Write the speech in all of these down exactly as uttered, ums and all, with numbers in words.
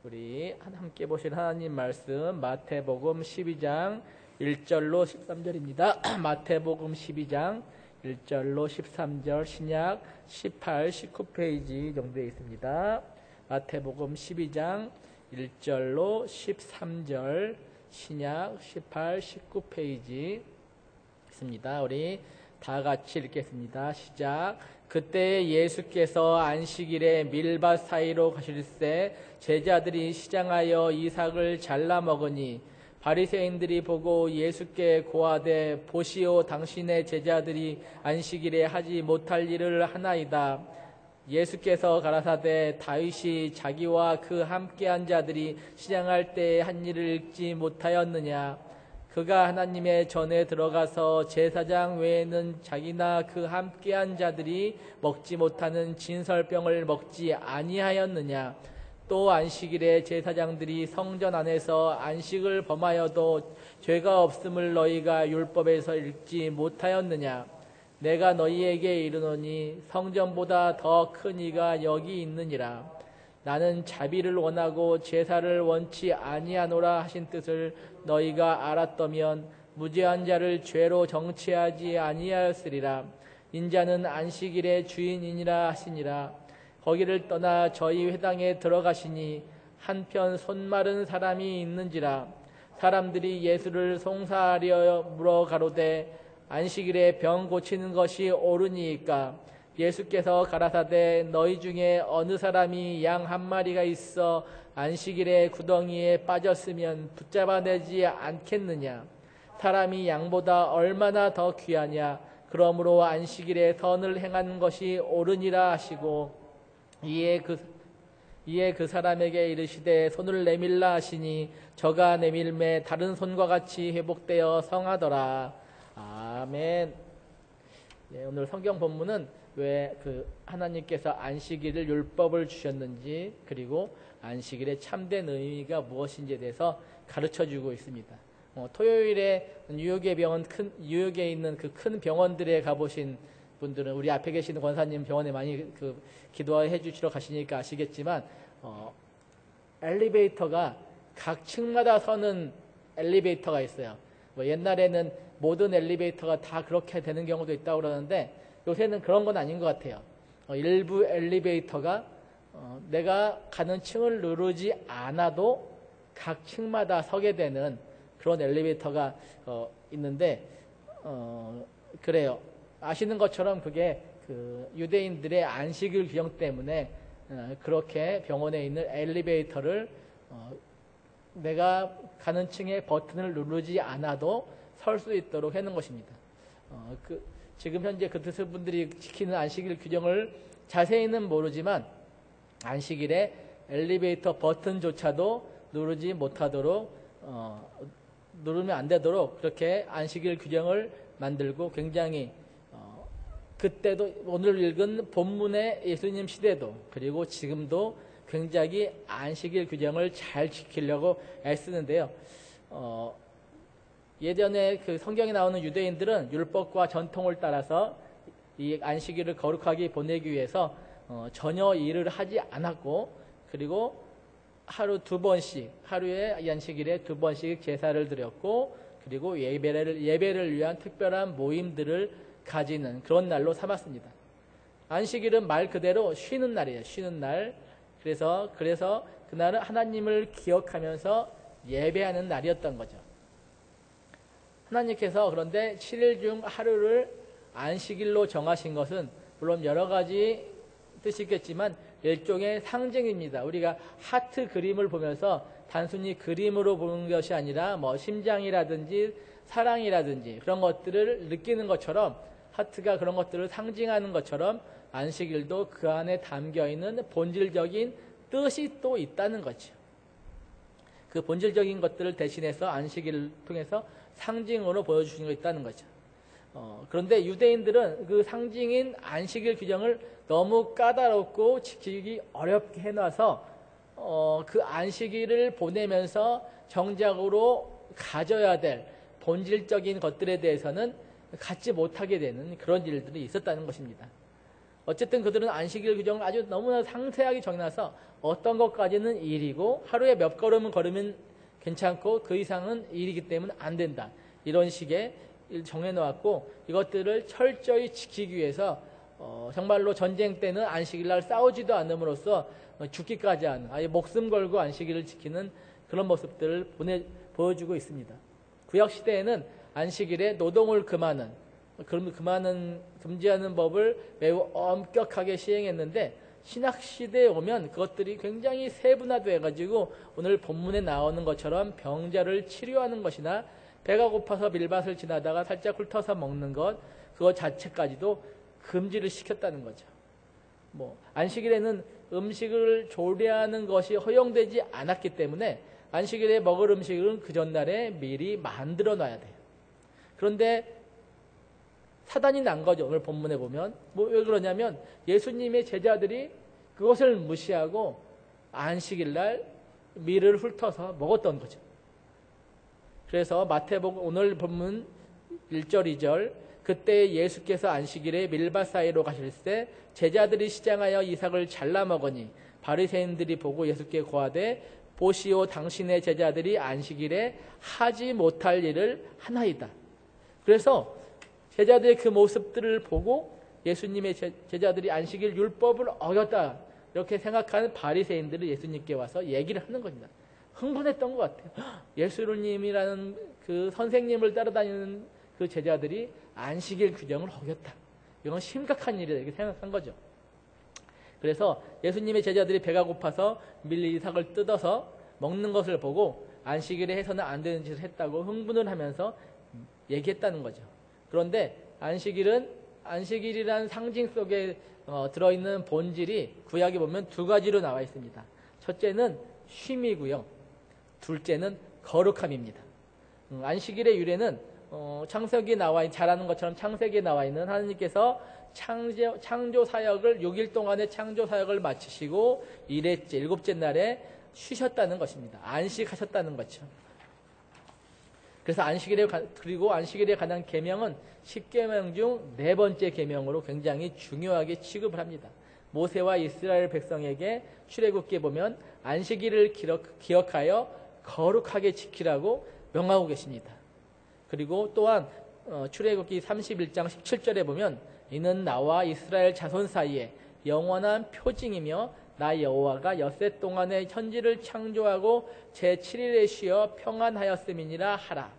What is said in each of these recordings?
우리 함께 보실 하나님 말씀 마태복음 십이 장 일 절로 십삼 절입니다. 마태복음 십이 장 일 절로 십삼 절, 신약 십팔, 십구 페이지 정도에 있습니다. 마태복음 십이 장 일 절로 십삼 절, 신약 십팔, 십구 페이지 있습니다. 우리 다 같이 읽겠습니다. 시작. 그때 예수께서 안식일에 밀밭 사이로 가실새 제자들이 시장하여 이삭을 잘라 먹으니 바리새인들이 보고 예수께 고하되 보시오, 당신의 제자들이 안식일에 하지 못할 일을 하나이다. 예수께서 가라사대 다윗이 자기와 그 함께한 자들이 시장할 때 한 일을 읽지 못하였느냐. 그가 하나님의 전에 들어가서 제사장 외에는 자기나 그 함께한 자들이 먹지 못하는 진설병을 먹지 아니하였느냐. 또 안식일에 제사장들이 성전 안에서 안식을 범하여도 죄가 없음을 너희가 율법에서 읽지 못하였느냐. 내가 너희에게 이르노니 성전보다 더 큰 이가 여기 있느니라. 나는 자비를 원하고 제사를 원치 아니하노라 하신 뜻을 너희가 알았더면 무죄한 자를 죄로 정죄하지 아니하였으리라. 인자는 안식일의 주인이니라 하시니라. 거기를 떠나 저희 회당에 들어가시니 한편 손마른 사람이 있는지라. 사람들이 예수를 송사하려 물어 가로되 안식일에 병 고치는 것이 옳으니이까. 예수께서 가라사대 너희 중에 어느 사람이 양 한 마리가 있어 안식일에 구덩이에 빠졌으면 붙잡아내지 않겠느냐. 사람이 양보다 얼마나 더 귀하냐. 그러므로 안식일에 선을 행하는 것이 옳으니라 하시고 이에 그, 이에 그 사람에게 이르시되 손을 내밀라 하시니 저가 내밀매 다른 손과 같이 회복되어 성하더라. 아멘. 네, 오늘 성경 본문은 왜 그 하나님께서 안식일을 율법을 주셨는지, 그리고 안식일의 참된 의미가 무엇인지에 대해서 가르쳐주고 있습니다. 어, 토요일에 뉴욕의 병원, 큰 뉴욕에 있는 그 큰 병원들에 가보신 분들은, 우리 앞에 계시는 권사님 병원에 많이 그 기도해 주시러 가시니까 아시겠지만, 어, 엘리베이터가 각 층마다 서는 엘리베이터가 있어요. 뭐 옛날에는 모든 엘리베이터가 다 그렇게 되는 경우도 있다고 그러는데 요새는 그런 건 아닌 것 같아요. 어, 일부 엘리베이터가 어, 내가 가는 층을 누르지 않아도 각 층마다 서게 되는 그런 엘리베이터가 어, 있는데 어, 그래요. 아시는 것처럼 그게 그 유대인들의 안식일 규정 때문에 어, 그렇게 병원에 있는 엘리베이터를 어, 내가 가는 층의 버튼을 누르지 않아도 설 수 있도록 해놓은 것입니다. 어, 그, 지금 현재 그 분들이 지키는 안식일 규정을 자세히는 모르지만 안식일에 엘리베이터 버튼조차도 누르지 못하도록 어, 누르면 안 되도록 그렇게 안식일 규정을 만들고, 굉장히 어, 그때도 오늘 읽은 본문의 예수님 시대도 그리고 지금도 굉장히 안식일 규정을 잘 지키려고 애쓰는데요. 어, 예전에 그 성경에 나오는 유대인들은 율법과 전통을 따라서 이 안식일을 거룩하게 보내기 위해서 어, 전혀 일을 하지 않았고, 그리고 하루 두 번씩, 하루에 안식일에 두 번씩 제사를 드렸고, 그리고 예배를, 예배를 위한 특별한 모임들을 가지는 그런 날로 삼았습니다. 안식일은 말 그대로 쉬는 날이에요. 쉬는 날. 그래서, 그래서 그날은 하나님을 기억하면서 예배하는 날이었던 거죠. 하나님께서 그런데 칠 일 중 하루를 안식일로 정하신 것은 물론 여러 가지 뜻이 있겠지만 일종의 상징입니다. 우리가 하트 그림을 보면서 단순히 그림으로 보는 것이 아니라 뭐 심장이라든지 사랑이라든지 그런 것들을 느끼는 것처럼, 하트가 그런 것들을 상징하는 것처럼 안식일도 그 안에 담겨있는 본질적인 뜻이 또 있다는 거죠. 그 본질적인 것들을 대신해서 안식일을 통해서 상징으로 보여주시는 거 있다는 거죠. 어, 그런데 유대인들은 그 상징인 안식일 규정을 너무 까다롭고 지키기 어렵게 해놔서 어, 그 안식일을 보내면서 정작으로 가져야 될 본질적인 것들에 대해서는 갖지 못하게 되는 그런 일들이 있었다는 것입니다. 어쨌든 그들은 안식일 규정을 아주 너무나 상세하게 정해놔서 어떤 것까지는 일이고 하루에 몇 걸음은 걸으면 괜찮고 그 이상은 일이기 때문에 안 된다. 이런 식의 정해놓았고 이것들을 철저히 지키기 위해서 어, 정말로 전쟁 때는 안식일날 싸우지도 않음으로써 죽기까지 하는 아예 목숨 걸고 안식일을 지키는 그런 모습들을 보내, 보여주고 있습니다. 구약시대에는 안식일에 노동을 금하는 그럼 그만은 금지하는 법을 매우 엄격하게 시행했는데 신학시대에 오면 그것들이 굉장히 세분화되어 가지고 오늘 본문에 나오는 것처럼 병자를 치료하는 것이나 배가 고파서 밀밭을 지나다가 살짝 훑어서 먹는 것 그것 자체까지도 금지를 시켰다는 거죠. 뭐 안식일에는 음식을 조리하는 것이 허용되지 않았기 때문에 안식일에 먹을 음식은 그 전날에 미리 만들어 놔야 돼요. 그런데 사단이 난 거죠. 오늘 본문에 보면 뭐 왜 그러냐면 예수님의 제자들이 그것을 무시하고 안식일날 밀을 훑어서 먹었던 거죠. 그래서 마태복음 오늘 본문 일 절 이 절 그때 예수께서 안식일에 밀밭 사이로 가실 때 제자들이 시장하여 이삭을 잘라 먹으니 바리새인들이 보고 예수께 고하되 보시오 당신의 제자들이 안식일에 하지 못할 일을 하나이다. 그래서 제자들의 그 모습들을 보고 예수님의 제자들이 안식일 율법을 어겼다 이렇게 생각하는 바리새인들이 예수님께 와서 얘기를 하는 겁니다. 흥분했던 것 같아요. 예수님이라는 그 선생님을 따라다니는 그 제자들이 안식일 규정을 어겼다. 이건 심각한 일이다 이렇게 생각한 거죠. 그래서 예수님의 제자들이 배가 고파서 밀리 이삭을 뜯어서 먹는 것을 보고 안식일에 해서는 안 되는 짓을 했다고 흥분을 하면서 얘기했다는 거죠. 그런데 안식일은 안식일이라는 상징 속에 어, 들어있는 본질이 구약에 보면 두 가지로 나와 있습니다. 첫째는 쉼이고요. 둘째는 거룩함입니다. 음, 안식일의 유래는 어, 창세기에 나와 잘하는 것처럼 창세기에 나와 있는 하나님께서 창조, 창조 사역을 육 일 동안의 창조 사역을 마치시고 일회째 일곱째 날에 쉬셨다는 것입니다. 안식하셨다는 거죠. 그래서 안식일에 그리고 안식일에 관한 계명은 십 계명 중 네 번째 계명으로 굉장히 중요하게 취급을 합니다. 모세와 이스라엘 백성에게 출애굽기에 보면 안식일을 기록, 기억하여 거룩하게 지키라고 명하고 계십니다. 그리고 또한 출애굽기 삼십일 장 십칠 절에 보면 이는 나와 이스라엘 자손 사이에 영원한 표징이며 나 여호와가 엿새 동안의 천지를 창조하고 제칠 일에 쉬어 평안하였음이니라 하라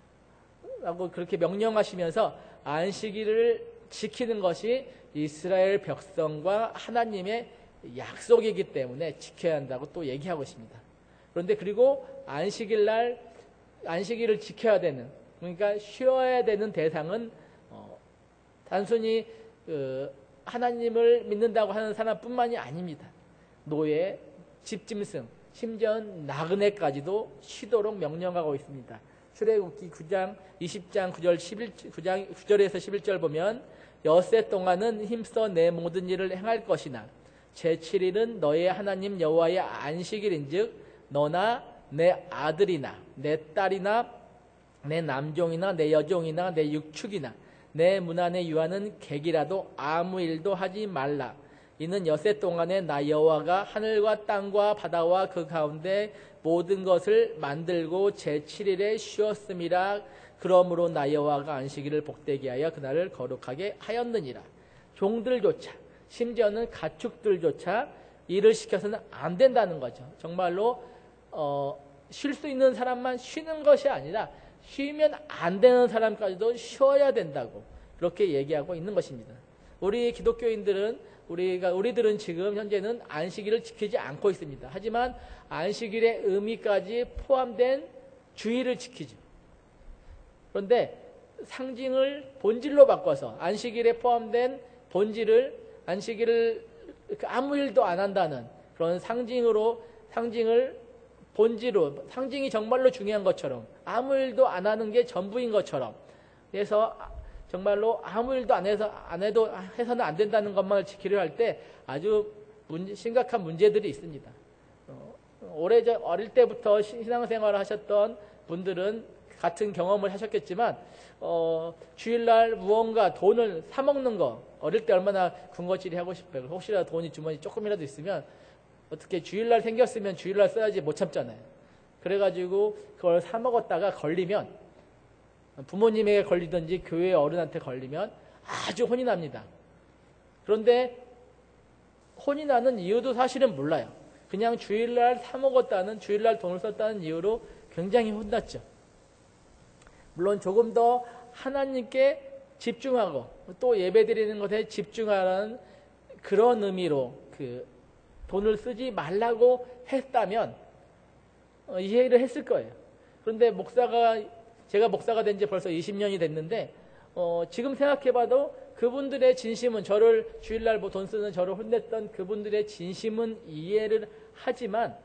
라고 그렇게 명령하시면서 안식일을 지키는 것이 이스라엘 백성과 하나님의 약속이기 때문에 지켜야 한다고 또 얘기하고 있습니다. 그런데 그리고 안식일날 안식일을 지켜야 되는 그러니까 쉬어야 되는 대상은 어, 단순히 그 하나님을 믿는다고 하는 사람뿐만이 아닙니다. 노예, 집짐승, 심지어 나그네까지도 쉬도록 명령하고 있습니다. 출애굽기 구 장 이십 장 구 절 십일 구 장 구 절에서 십일 절 보면 엿새 동안은 힘써 내 모든 일을 행할 것이나 제칠 일은 너의 하나님 여호와의 안식일인즉 너나 내 아들이나 내 딸이나 내 남종이나 내 여종이나 내 육축이나 내 문 안에 유하는 객이라도 아무 일도 하지 말라. 이는 엿새 동안에 나 여호와가 하늘과 땅과 바다와 그 가운데 모든 것을 만들고 제칠 일에 쉬었음이라. 그러므로 나 여호와가 안식일을 복되게 하여 그날을 거룩하게 하였느니라. 종들조차 심지어는 가축들조차 일을 시켜서는 안 된다는 거죠. 정말로 어, 쉴 수 있는 사람만 쉬는 것이 아니라 쉬면 안 되는 사람까지도 쉬어야 된다고 그렇게 얘기하고 있는 것입니다. 우리 기독교인들은 우리가 우리들은 지금 현재는 안식일을 지키지 않고 있습니다. 하지만 안식일의 의미까지 포함된 주일을 지키죠. 그런데 상징을 본질로 바꿔서 안식일에 포함된 본질을 안식일을 아무 일도 안 한다는 그런 상징으로 상징을 본질로 상징이 정말로 중요한 것처럼 아무 일도 안 하는 게 전부인 것처럼 그래서 정말로 아무 일도 안 해서 안 해도 해서는 안 된다는 것만을 지키려 할 때 아주 문제, 심각한 문제들이 있습니다. 어, 오래 전 어릴 때부터 신앙생활을 하셨던 분들은 같은 경험을 하셨겠지만 어, 주일날 무언가 돈을 사 먹는 거 어릴 때 얼마나 군것질이 하고 싶어요. 혹시라도 돈이 주머니 조금이라도 있으면 어떻게 주일날 생겼으면 주일날 써야지 못 참잖아요. 그래가지고 그걸 사 먹었다가 걸리면 부모님에게 걸리든지 교회 어른한테 걸리면 아주 혼이 납니다. 그런데 혼이 나는 이유도 사실은 몰라요. 그냥 주일날 사 먹었다는 주일날 돈을 썼다는 이유로 굉장히 혼났죠. 물론 조금 더 하나님께 집중하고 또 예배드리는 것에 집중하라는 그런 의미로 그 돈을 쓰지 말라고 했다면 이해를 했을 거예요. 그런데 목사가 제가 목사가 된 지 벌써 이십 년이 됐는데 어, 지금 생각해봐도 그분들의 진심은 저를 주일날 뭐 돈 쓰는 저를 혼냈던 그분들의 진심은 이해를 하지만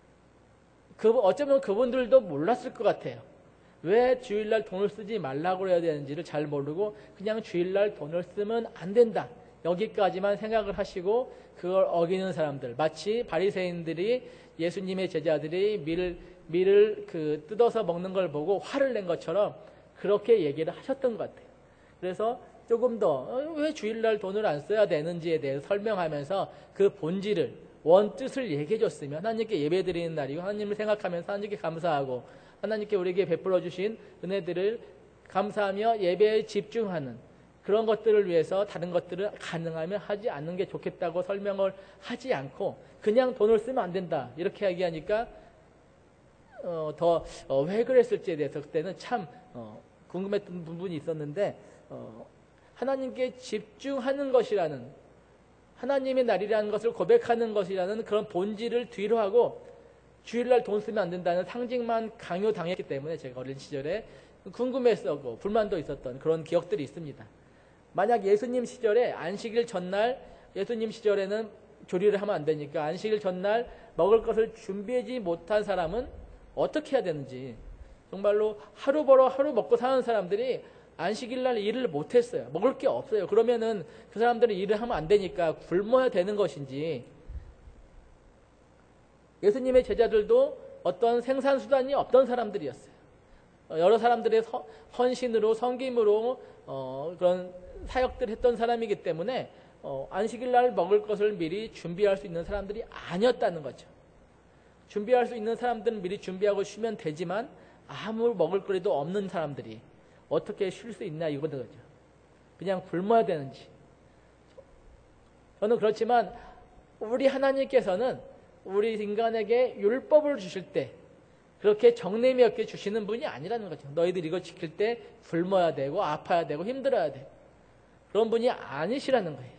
그, 어쩌면 그분들도 몰랐을 것 같아요. 왜 주일날 돈을 쓰지 말라고 해야 되는지를 잘 모르고 그냥 주일날 돈을 쓰면 안 된다. 여기까지만 생각을 하시고 그걸 어기는 사람들, 마치 바리새인들이 예수님의 제자들이 밀, 밀을 그 뜯어서 먹는 걸 보고 화를 낸 것처럼 그렇게 얘기를 하셨던 것 같아요. 그래서 조금 더 왜 주일날 돈을 안 써야 되는지에 대해서 설명하면서 그 본질을 원뜻을 얘기해 줬으면 하나님께 예배드리는 날이고 하나님을 생각하면서 하나님께 감사하고 하나님께 우리에게 베풀어 주신 은혜들을 감사하며 예배에 집중하는 그런 것들을 위해서 다른 것들을 가능하면 하지 않는 게 좋겠다고 설명을 하지 않고 그냥 돈을 쓰면 안 된다 이렇게 얘기하니까 어, 더 왜 어, 그랬을지에 대해서 그때는 참 어, 궁금했던 부분이 있었는데 어, 하나님께 집중하는 것이라는 하나님의 날이라는 것을 고백하는 것이라는 그런 본질을 뒤로 하고 주일날 돈 쓰면 안 된다는 상징만 강요당했기 때문에 제가 어린 시절에 궁금했었고 불만도 있었던 그런 기억들이 있습니다. 만약 예수님 시절에 안식일 전날 예수님 시절에는 조리를 하면 안 되니까 안식일 전날 먹을 것을 준비하지 못한 사람은 어떻게 해야 되는지 정말로 하루 벌어 하루 먹고 사는 사람들이 안식일날 일을 못했어요. 먹을 게 없어요. 그러면은 그 사람들은 일을 하면 안 되니까 굶어야 되는 것인지 예수님의 제자들도 어떤 생산수단이 없던 사람들이었어요. 여러 사람들의 서, 헌신으로 섬김으로 어, 그런 사역들을 했던 사람이기 때문에 어, 안식일날 먹을 것을 미리 준비할 수 있는 사람들이 아니었다는 거죠. 준비할 수 있는 사람들은 미리 준비하고 쉬면 되지만 아무 먹을 거리도 없는 사람들이 어떻게 쉴 수 있나 이거죠. 그냥 굶어야 되는지. 저는 그렇지만 우리 하나님께서는 우리 인간에게 율법을 주실 때 그렇게 정내미 없게 주시는 분이 아니라는 거죠. 너희들 이거 지킬 때 굶어야 되고 아파야 되고 힘들어야 돼. 그런 분이 아니시라는 거예요.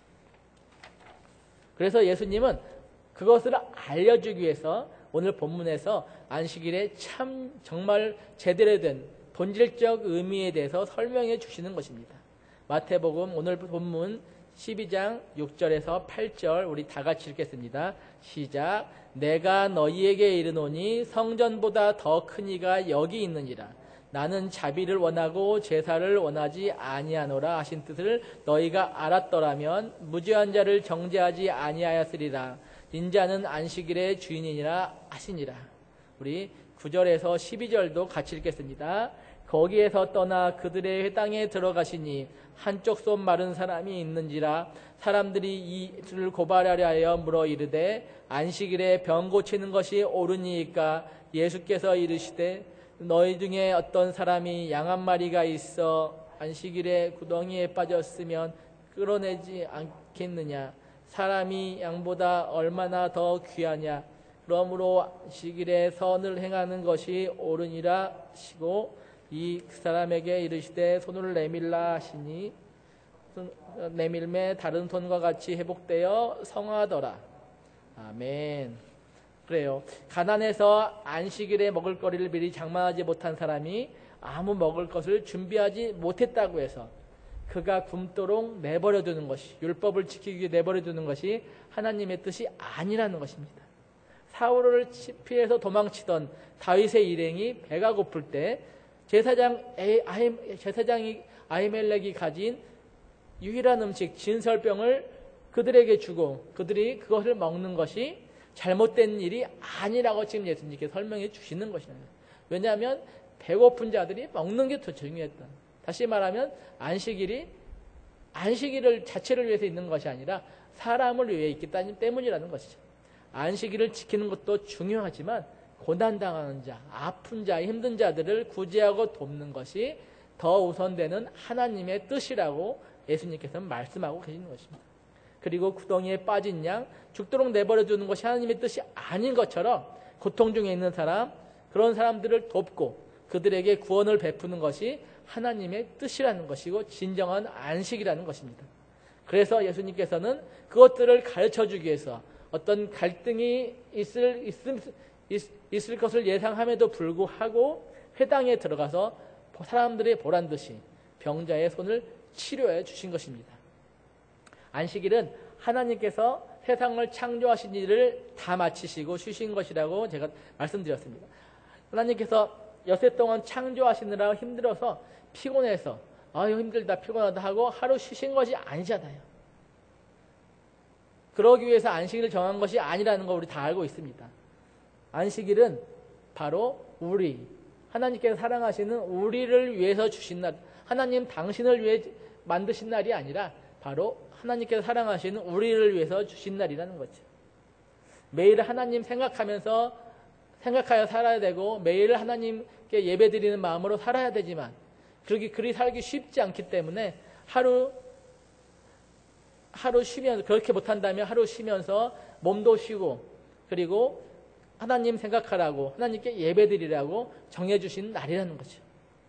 그래서 예수님은 그것을 알려주기 위해서 오늘 본문에서 안식일에 참 정말 제대로 된 본질적 의미에 대해서 설명해 주시는 것입니다. 마태복음 오늘 본문 십이 장 육 절에서 팔 절 우리 다 같이 읽겠습니다. 시작. 내가 너희에게 이르노니 성전보다 더 큰 이가 여기 있느니라. 나는 자비를 원하고 제사를 원하지 아니하노라 하신 뜻을 너희가 알았더라면 무죄한 자를 정죄하지 아니하였으리라. 인자는 안식일의 주인이니라 하시니라. 우리 구 절에서 십이 절도 같이 읽겠습니다. 거기에서 떠나 그들의 회당에 들어가시니 한쪽 손 마른 사람이 있는지라. 사람들이 이를 고발하려 하여 물어 이르되 안식일에 병 고치는 것이 옳으니까. 예수께서 이르시되 너희 중에 어떤 사람이 양 한 마리가 있어 안식일에 구덩이에 빠졌으면 끌어내지 않겠느냐. 사람이 양보다 얼마나 더 귀하냐. 그러므로 안식일에 선을 행하는 것이 옳으니라 하시고 이 그 사람에게 이르시되 손을 내밀라 하시니 내밀매 다른 손과 같이 회복되어 성하더라. 아멘. 그래요. 가난해서 안식일에 먹을 거리를 미리 장만하지 못한 사람이 아무 먹을 것을 준비하지 못했다고 해서 그가 굶도록 내버려 두는 것이 율법을 지키기 위해 내버려 두는 것이 하나님의 뜻이 아니라는 것입니다. 사울을 피해서 도망치던 다윗의 일행이 배가 고플 때 제사장 아히, 제사장이 아히멜렉이 가진 유일한 음식 진설병을 그들에게 주고 그들이 그것을 먹는 것이 잘못된 일이 아니라고 지금 예수님께 설명해 주시는 것입니다. 왜냐하면 배고픈 자들이 먹는 게 더 중요했다. 다시 말하면 안식일이 안식일을 자체를 위해서 있는 것이 아니라 사람을 위해 있기 때문이라는 것이죠. 안식일을 지키는 것도 중요하지만 고난당하는 자, 아픈 자, 힘든 자들을 구제하고 돕는 것이 더 우선되는 하나님의 뜻이라고 예수님께서는 말씀하고 계시는 것입니다. 그리고 구덩이에 빠진 양 죽도록 내버려 두는 것이 하나님의 뜻이 아닌 것처럼 고통 중에 있는 사람, 그런 사람들을 돕고 그들에게 구원을 베푸는 것이 하나님의 뜻이라는 것이고 진정한 안식이라는 것입니다. 그래서 예수님께서는 그것들을 가르쳐주기 위해서 어떤 갈등이 있을, 있을, 있을 것을 예상함에도 불구하고 회당에 들어가서 사람들의 보란듯이 병자의 손을 치료해 주신 것입니다. 안식일은 하나님께서 세상을 창조하신 일을 다 마치시고 쉬신 것이라고 제가 말씀드렸습니다. 하나님께서 여세 동안 창조하시느라 힘들어서 피곤해서 아유 힘들다 피곤하다 하고 하루 쉬신 것이 아니잖아요. 그러기 위해서 안식일을 정한 것이 아니라는 거 우리 다 알고 있습니다. 안식일은 바로 우리 하나님께서 사랑하시는 우리를 위해서 주신 날, 하나님 당신을 위해 만드신 날이 아니라 바로 하나님께서 사랑하시는 우리를 위해서 주신 날이라는 거죠. 매일 하나님 생각하면서 생각하여 살아야 되고 매일 하나님께 예배드리는 마음으로 살아야 되지만 그렇게 그리 살기 쉽지 않기 때문에 하루 하루 쉬면서 그렇게 못한다면 하루 쉬면서 몸도 쉬고 그리고 하나님 생각하라고 하나님께 예배드리라고 정해주신 날이라는 거죠.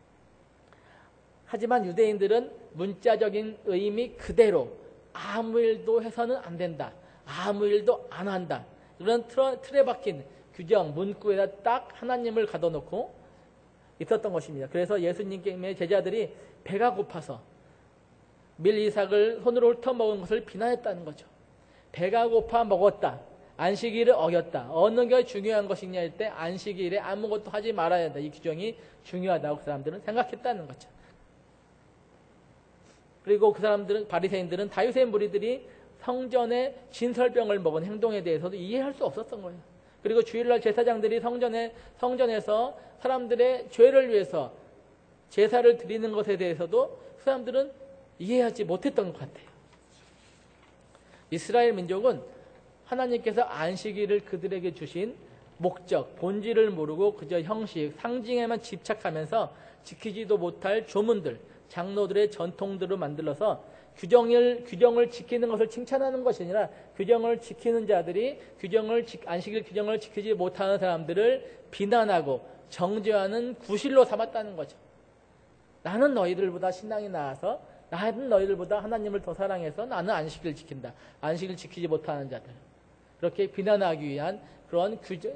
하지만 유대인들은 문자적인 의미 그대로 아무 일도 해서는 안 된다. 아무 일도 안 한다. 이런 틀, 틀에 박힌 규정, 문구에다 딱 하나님을 가둬놓고 있었던 것입니다. 그래서 예수님의 제자들이 배가 고파서 밀 이삭을 손으로 훑어먹은 것을 비난했다는 거죠. 배가 고파 먹었다. 안식일을 어겼다. 어느 게 중요한 것이냐 할 때 안식일에 아무것도 하지 말아야 한다. 이 규정이 중요하다고 그 사람들은 생각했다는 거죠. 그리고 그 사람들은 바리새인들은 다윗의 무리들이 성전에 진설병을 먹은 행동에 대해서도 이해할 수 없었던 거예요. 그리고 주일날 제사장들이 성전에 성전에서 사람들의 죄를 위해서 제사를 드리는 것에 대해서도 그 사람들은 이해하지 못했던 것 같아요. 이스라엘 민족은 하나님께서 안식일을 그들에게 주신 목적, 본질을 모르고 그저 형식, 상징에만 집착하면서 지키지도 못할 조문들, 장로들의 전통들을 만들어서 규정을, 규정을 지키는 것을 칭찬하는 것이 아니라 규정을 지키는 자들이 규정을, 안식일 규정을 지키지 못하는 사람들을 비난하고 정죄하는 구실로 삼았다는 거죠. 나는 너희들보다 신앙이 나아서 나는 너희들보다 하나님을 더 사랑해서 나는 안식일을 지킨다. 안식일을 지키지 못하는 자들. 그렇게 비난하기 위한 그런 규정,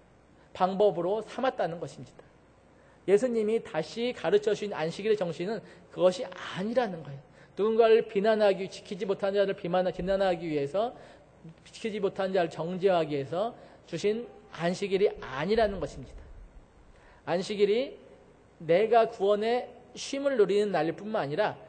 방법으로 삼았다는 것입니다. 예수님이 다시 가르쳐 주신 안식일의 정신은 그것이 아니라는 거예요. 누군가를 비난하기, 지키지 못한 자를 비난하기 위해서, 지키지 못한 자를 정죄하기 위해서 주신 안식일이 아니라는 것입니다. 안식일이 내가 구원의 쉼을 누리는 날일 뿐만 아니라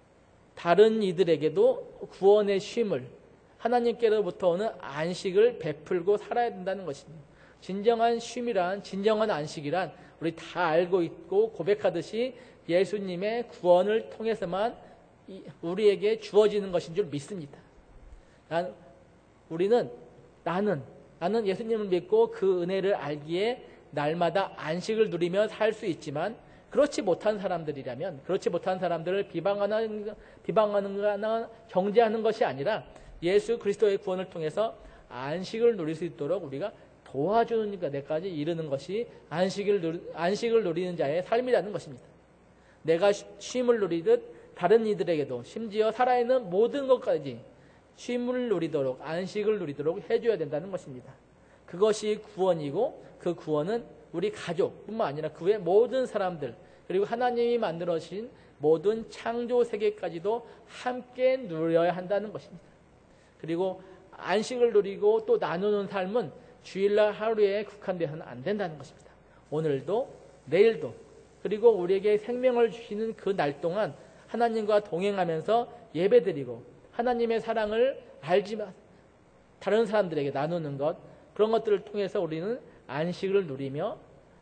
다른 이들에게도 구원의 쉼을 하나님께로부터 오는 안식을 베풀고 살아야 된다는 것입니다. 진정한 쉼이란, 진정한 안식이란 우리 다 알고 있고 고백하듯이 예수님의 구원을 통해서만 우리에게 주어지는 것인 줄 믿습니다. 난, 우리는 나는 나는 예수님을 믿고 그 은혜를 알기에 날마다 안식을 누리며 살 수 있지만 그렇지 못한 사람들이라면 그렇지 못한 사람들을 비방하는 비방하는 거나 정죄하는 것이 아니라 예수 그리스도의 구원을 통해서 안식을 누릴 수 있도록 우리가 도와주는 데까지 이르는 것이 안식을, 누리, 안식을 누리는 자의 삶이라는 것입니다. 내가 쉼을 누리듯 다른 이들에게도 심지어 살아있는 모든 것까지 쉼을 누리도록 안식을 누리도록 해줘야 된다는 것입니다. 그것이 구원이고 그 구원은 우리 가족뿐만 아니라 그 외 모든 사람들 그리고 하나님이 만들어주신 모든 창조 세계까지도 함께 누려야 한다는 것입니다. 그리고 안식을 누리고 또 나누는 삶은 주일날 하루에 국한되어서는 안 된다는 것입니다. 오늘도 내일도 그리고 우리에게 생명을 주시는 그 날 동안 하나님과 동행하면서 예배드리고 하나님의 사랑을 알지만 다른 사람들에게 나누는 것 그런 것들을 통해서 우리는 안식을 누리며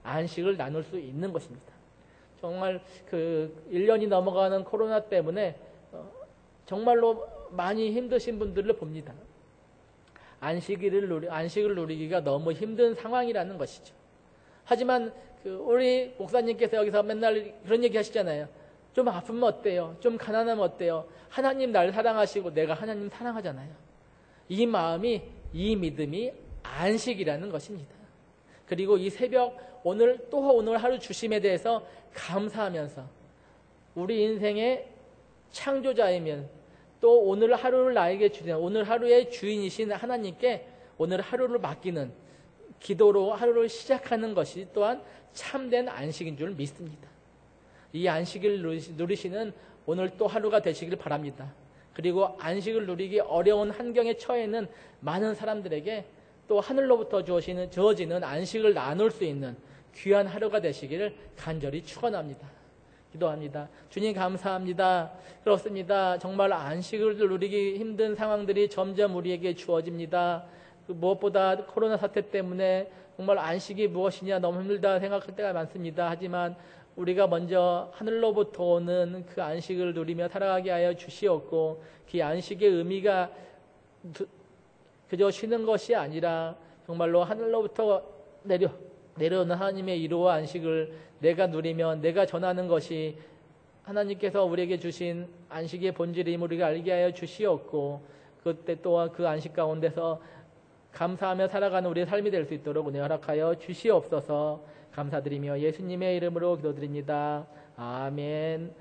안식을 나눌 수 있는 것입니다. 정말 그 일 년이 넘어가는 코로나 때문에 정말로 많이 힘드신 분들을 봅니다. 안식일을 누리, 안식을 누리기가 너무 힘든 상황이라는 것이죠. 하지만 그 우리 목사님께서 여기서 맨날 그런 얘기 하시잖아요. 좀 아프면 어때요? 좀 가난하면 어때요? 하나님 날 사랑하시고 내가 하나님 사랑하잖아요. 이 마음이, 이 믿음이 안식이라는 것입니다. 그리고 이 새벽 오늘 또 오늘 하루 주심에 대해서 감사하면서 우리 인생의 창조자이면 또 오늘 하루를 나에게 주신 오늘 하루의 주인이신 하나님께 오늘 하루를 맡기는 기도로 하루를 시작하는 것이 또한 참된 안식인 줄 믿습니다. 이 안식을 누리시는 오늘 또 하루가 되시길 바랍니다. 그리고 안식을 누리기 어려운 환경에 처해 있는 많은 사람들에게 또 하늘로부터 주어지는, 주어지는 안식을 나눌 수 있는 귀한 하루가 되시기를 간절히 축원합니다. 기도합니다. 주님 감사합니다. 그렇습니다. 정말 안식을 누리기 힘든 상황들이 점점 우리에게 주어집니다. 무엇보다 코로나 사태 때문에 정말 안식이 무엇이냐 너무 힘들다 생각할 때가 많습니다. 하지만 우리가 먼저 하늘로부터 오는 그 안식을 누리며 살아가게 하여 주시옵고 그 안식의 의미가 그저 쉬는 것이 아니라 정말로 하늘로부터 내려 내려오는 하나님의 이루어 안식을 내가 누리면 내가 전하는 것이 하나님께서 우리에게 주신 안식의 본질임을 우리가 알게 하여 주시옵고 그때 또한 그 안식 가운데서 감사하며 살아가는 우리의 삶이 될 수 있도록 은혜 허락하여 주시옵소서. 감사드리며 예수님의 이름으로 기도드립니다. 아멘.